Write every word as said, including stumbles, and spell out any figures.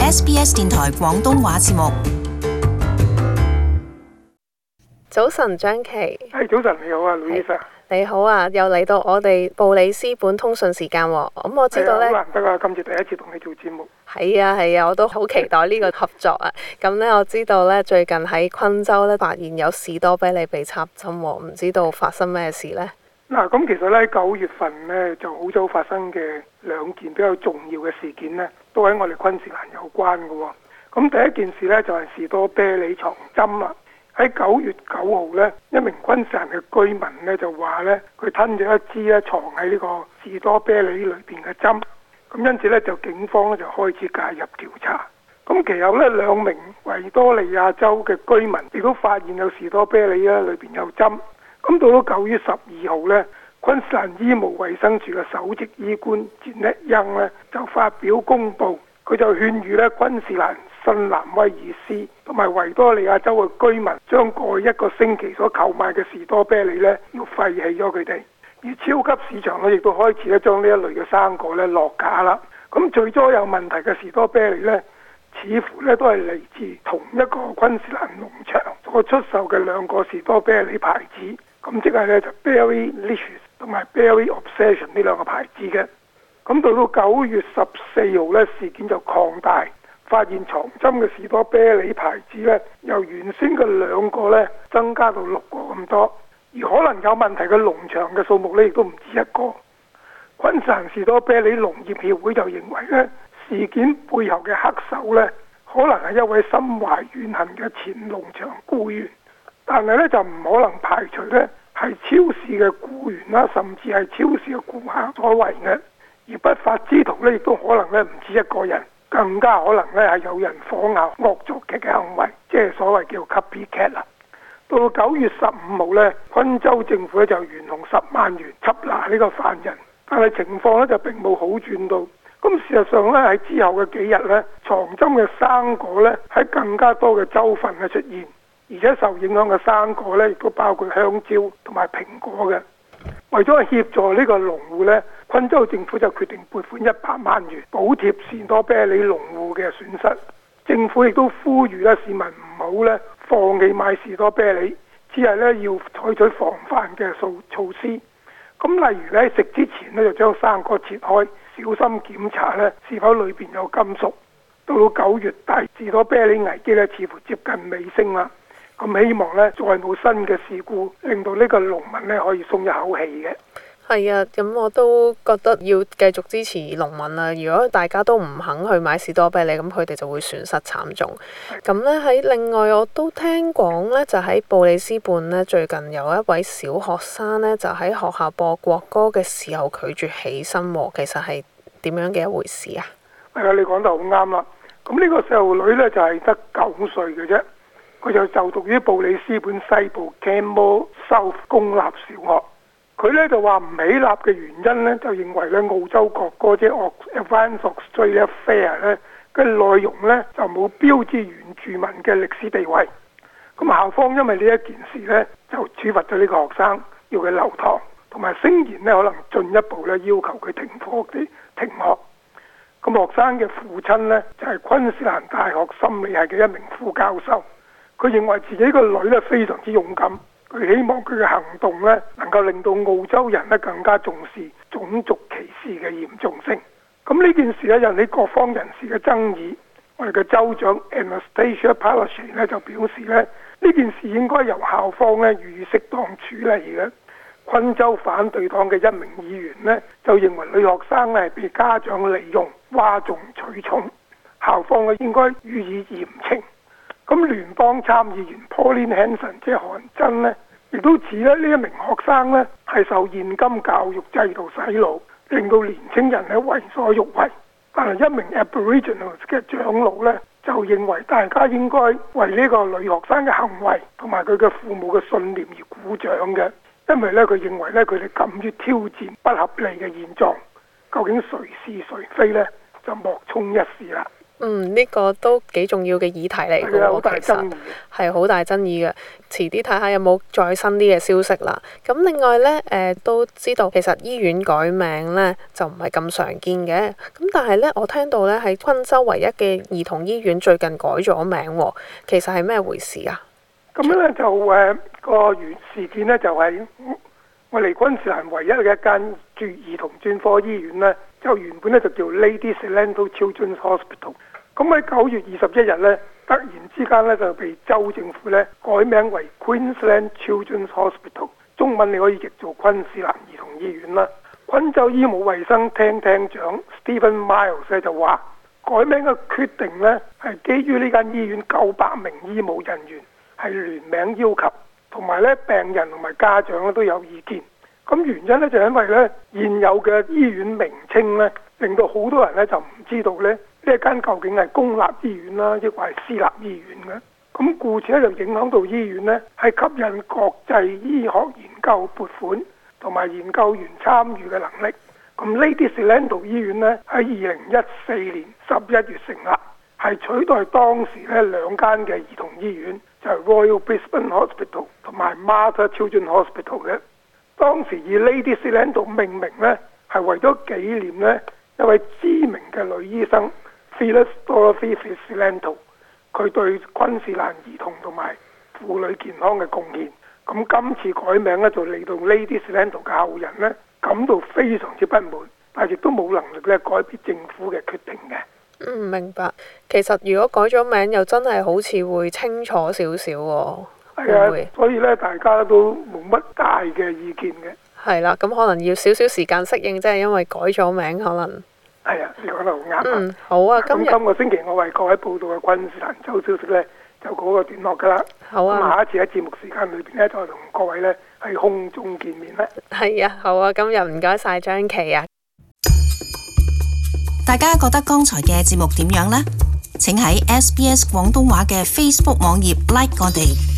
S B S 電台廣東話節目。 早晨，張琪。 係早晨，你好啊，Louisa。 你好啊，又嚟到我哋布里斯本通訊時間喎。咁、嗯、我知道呢， 好難得啊，今次第一次同你做節目。 係啊係啊，我都好期待呢個合作啊。咁呢，我知道呢，最近喺昆州呢發現有士多啤梨被插針喎，唔知道發生咩事呢？ 嗱，咁其實呢，九月份呢，就澳洲發生嘅兩件比較重要嘅事件呢，都喺我哋昆士蘭有關嘅喎。咁第一件事呢，就係、是、士多啤梨藏針啦。喺九月九號呢，一名昆士蘭嘅居民呢就話呢，佢吞咗一支咧藏喺呢個士多啤梨裏邊嘅針，咁因此呢，就警方呢就開始介入調查。咁其後呢，兩名維多利亞州嘅居民亦都發現有士多啤梨咧裏邊有針。咁到咗九月十二號呢，昆士蘭醫務衛生署嘅首席醫官詹叻恩呢就發表公佈，佢就勸喻呢昆士蘭、新南威爾斯同埋維多利亞州嘅居民將過去一個星期所購買嘅士多啤梨呢要廢棄咗佢哋，而超級市場呢亦都開始咧將呢一類嘅生果呢落架啦。咁最初有問題嘅士多啤梨呢，似乎呢都係嚟自同一個昆士蘭農場所出售嘅兩個士多啤梨牌子，咁即係呢，就 Berry Licious 同埋 Berry Obsession 呢兩個牌子嘅。咁到到九月十四號呢，事件就擴大。發現藏針嘅士多啤梨牌子呢，由原先嘅兩個呢增加到六個咁多，而可能有問題嘅農場嘅數目呢亦都唔止一個。昆士蘭士多啤梨農業協會就認為呢，事件背後嘅黑手呢，可能係一位心懷怨恨嘅前農場僱員，但係呢，就唔可能排除呢係超市嘅僱員啦，甚至係超市嘅顧客所為嘅，而不法之徒呢亦都可能呢唔止一個人。更加可能咧係有人仿效惡作劇嘅行為，即係所謂叫 copycat 啦。到九月十五號呢，昆州政府咧就懸紅十萬元緝拿呢個犯人，但係情況咧就並冇好轉到。咁事實上咧喺之後嘅幾日呢，藏針嘅生果咧喺更加多嘅州份嘅出現，而且受影響嘅生果咧亦都包括香蕉同埋蘋果嘅。為咗協助呢個農戶呢，昆州政府就決定撥款一百萬元補貼士多啤梨農戶嘅損失。政府亦都呼籲咧市民唔好咧放棄買士多啤梨，只係咧要採取防範嘅措措施。咁例如咧食之前咧就將生果切開，小心檢查咧是否裏邊有金屬。到到九月底，士多啤梨危機咧似乎接近尾聲啦。咁希望咧再冇新嘅事故，令到呢個農民咧可以鬆一口氣嘅。 係啊，咁我都覺得要繼續支持農民啦。如果大家都唔肯去買士多啤梨，咁佢哋就會損失慘重。咁呢，喺另外我都聽講呢，就喺布里斯本呢，最近有一位小學生呢，就喺學校播國歌嘅時候拒絕起身喎。其實係點樣嘅一回事啊？ 係啊，你講得好啱啦。咁呢個細路女呢，就係得九歲嘅啫。佢就就讀於布里斯本西部 Camberwell South 公立小學。佢咧就話唔起立嘅原因咧，就認為咧澳洲國歌即係 Advance Australia Fair 咧嘅內容咧就冇標誌原住民嘅歷史地位。咁校方因為呢一件事咧就處罰咗呢個學生，要佢留堂，同埋聲言咧可能進一步咧要求佢停課啲停學。咁學生嘅父親咧就係昆士蘭大學心理系嘅一名副教授。佢認為自己個女咧非常之勇敢，佢希望佢嘅行動咧能夠令到澳洲人咧更加重視種族歧視嘅嚴重性。咁呢件事咧引起各方人士嘅爭議。我哋嘅州長 Anastasia Palaszczuk 咧就表示咧呢件事應該由校方咧予以適當處理嘅。昆州反對黨嘅一名議員咧就認為女學生咧係被家長利用嘩眾取寵，校方咧應該予以嚴懲。咁聯邦參議員 Pauline Hanson 即係韓真呢，亦都指咧呢一名學生呢係受現今教育制度洗腦，令到年青人咧為所欲為。但係一名 Aboriginal 嘅長老呢，就認為大家應該為呢個女學生嘅行為同埋佢嘅父母嘅信念而鼓掌嘅，因為呢，佢認為呢，佢哋敢於挑戰不合理嘅現狀，究竟誰是誰非呢，就莫衷一是啦。 嗯，呢、這個都幾重要嘅議題嚟嘅係好大喎，其實爭議嘅。 係好大爭議嘅。遲啲睇下有冇再新啲嘅消息啦。咁另外呢，誒、呃、都知道其實醫院改名呢就唔係咁常見嘅。咁但係呢，我聽到呢喺昆州唯一嘅兒童醫院最近改咗名喎，其實係咩回事啊？ 咁樣咧就誒個原事件呢，就係、是、我哋昆士蘭唯一嘅一間住兒童專科醫院呢，就原本咧就叫 Lady Selento Children's Hospital。咁喺九月二十一日咧，突然之間咧就被州政府咧改名為 Queensland Children's Hospital， 中文你可以譯做昆士蘭兒童醫院啦。昆州醫務衛生廳廳長 Stephen Miles 咧就話，改名嘅決定咧係基於呢間醫院九百名醫務人員係聯名要求，同埋咧病人同埋家長咧都有意見。咁原因咧就因為咧現有嘅醫院名稱咧，令到好多人咧就唔知道咧呢一間究竟係公立醫院啦，抑或係私立醫院嘅。咁故此咧就影響到醫院咧係吸引國際醫學研究撥款同埋研究員參與嘅能力。咁 Lady Selento 醫院咧喺二零一四年十一月成立，係取代當時咧兩間嘅兒童醫院，就係 Royal Brisbane Hospital 同埋 Mater Children's Hospital 嘅。當時以 Lady Selento 命名呢，係為咗紀念呢一位知名嘅女醫生 Phyllis Dorothy Selento， 佢對昆士蘭兒童同埋婦女健康嘅貢獻。咁今次改名呢，就令到 Lady Selento 嘅後人呢感到非常之不滿，但係亦都冇能力咧改變政府嘅決定嘅。 嗯，明白。其實如果改咗名，又真係好似會清楚少少喎。 係啊，所以咧大家都冇乜大嘅意見嘅。 係啦，咁可能要少少時間適應，即係因為改咗名，可能。 係啊，你講得好啱。 嗯，好啊，今日今個星期我為各位報道嘅昆士蘭州消息咧，就嗰個段落㗎啦。 好啊。 咁下一次喺節目時間裏邊咧，再同各位咧喺空中見面啦。 係啊，好啊，今日唔該晒張琪啊。 大家覺得剛才嘅節目點樣呢？請喺 S B S 廣東話嘅 Facebook 網頁 like 我哋。